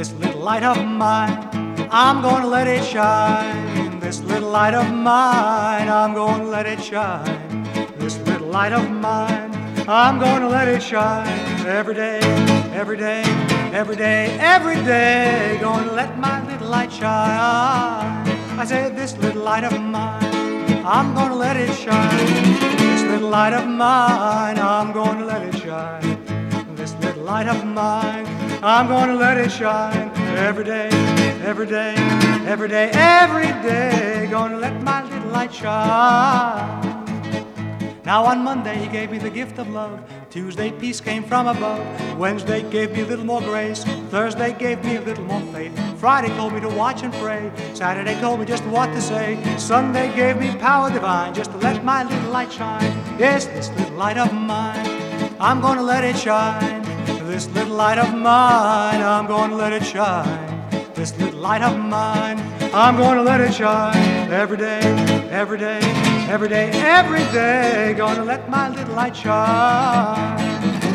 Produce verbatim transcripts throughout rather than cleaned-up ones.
This little light of mine, I'm gonna let it shine. This little light of mine, I'm gonna let it shine. This little light of mine, I'm gonna let it shine. Every day, every day, every day, every day, gonna let my little light shine. I said, this little light of mine, I'm gonna let it shine. This little light of mine, I'm gonna let it shine. This little light of mine, I'm gonna let it shine. Every day, every day, every day, every day, gonna let my little light shine. Now on Monday he gave me the gift of love. Tuesday peace came from above. Wednesday gave me a little more grace. Thursday gave me a little more faith. Friday told me to watch and pray. Saturday told me just what to say. Sunday gave me power divine just to let my little light shine. Yes, this little light of mine, I'm gonna let it shine. This little light of mine, I'm gonna let it shine. This little light of mine, I'm gonna let it shine. Every day, every day, every day, every day, gonna let my little light shine.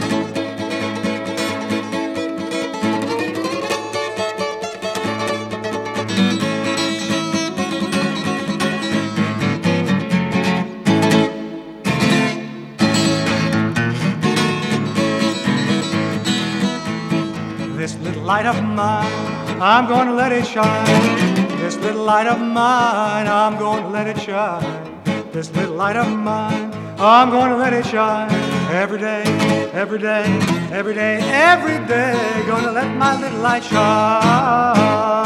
This little light of mine, I'm gonna let it shine. This little light of mine, I'm gonna let it shine. This little light of mine, I'm gonna let it shine. Every day, every day, every day, every day, gonna let my little light shine.